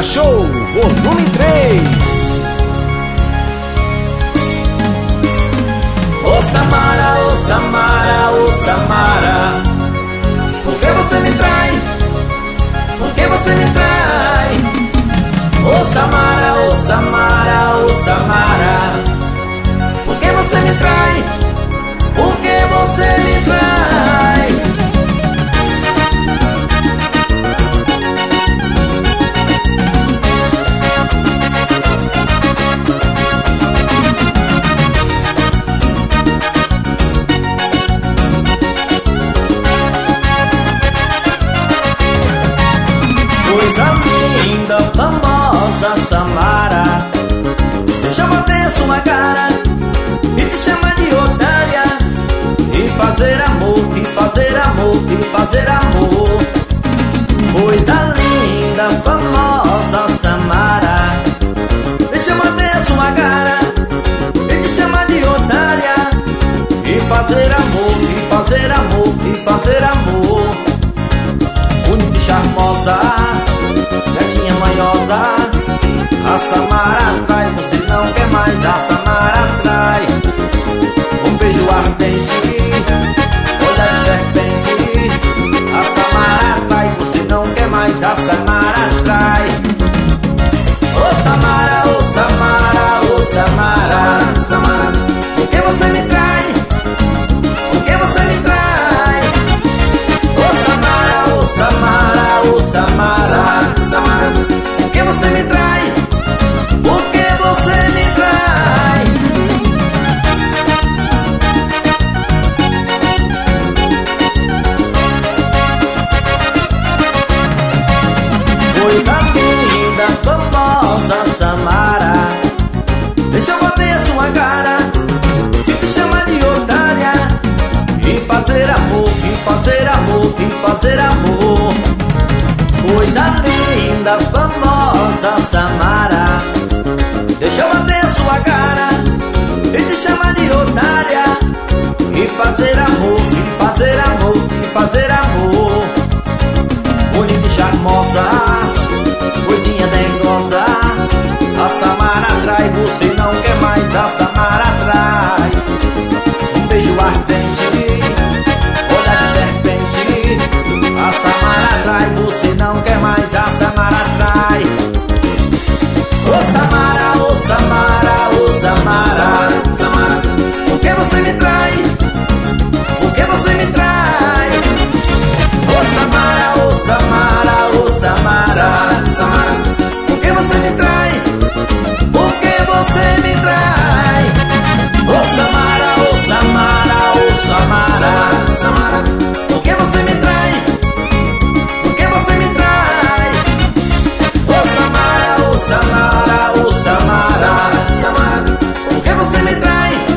Samara Show, volume 3. Ô Samara, ô Samara, ô Samara, por que você me trai? Por que você me trai? Ô Samara, ô Samara, ô Samara, por que você me trai? Por que você me trai? Coisa linda, famosa Samara, chama até sua cara e te chama de otária. E fazer amor, e fazer amor, e fazer amor. Coisa linda, famosa Samara, te chama até sua cara e te chama de otária. E fazer amor, e fazer amor, e fazer amor. Bonita e charmosa, gatinha manhosa, a Samara trai, você não quer mais, a Samara trai. Um beijo ardente, olhar de serpente, a Samara trai, você não quer mais, a Samara trai. Ô Samara, ô Samara, ô Samara, Samara, por que você me trai? Por que você me trai? Ô Samara, ô Samara, ô Samara, Samara, por que você me trai? Por que você me trai? Coisa linda, famosa Samara, deixa eu bater a sua cara e te chama de otária. E fazer amor, e fazer amor, e fazer amor. Coisa linda, famosa Samara, deixa eu bater a sua cara e te chama de otária. E fazer amor, e fazer amor, e fazer amor. Bonita e charmosa, coisinha dengosa, a Samara trai, você não quer mais, a Samara trai. Um beijo ardente, olhar de serpente, a Samara trai, você não quer mais, a Samara trai. Ô Samara, ô Samara, ô Samara, Samara, por que você me trai? Por que você me trai? Ô Samara, ô Samara, ô Samara, Samara, por que você me trai? Por que você me trai? Ô Samara, ô Samara, ô Samara, Samara, por que você me trai? Por que você me trai? Ô Samara, ô Samara, ô Samara, Samara, por que você me trai?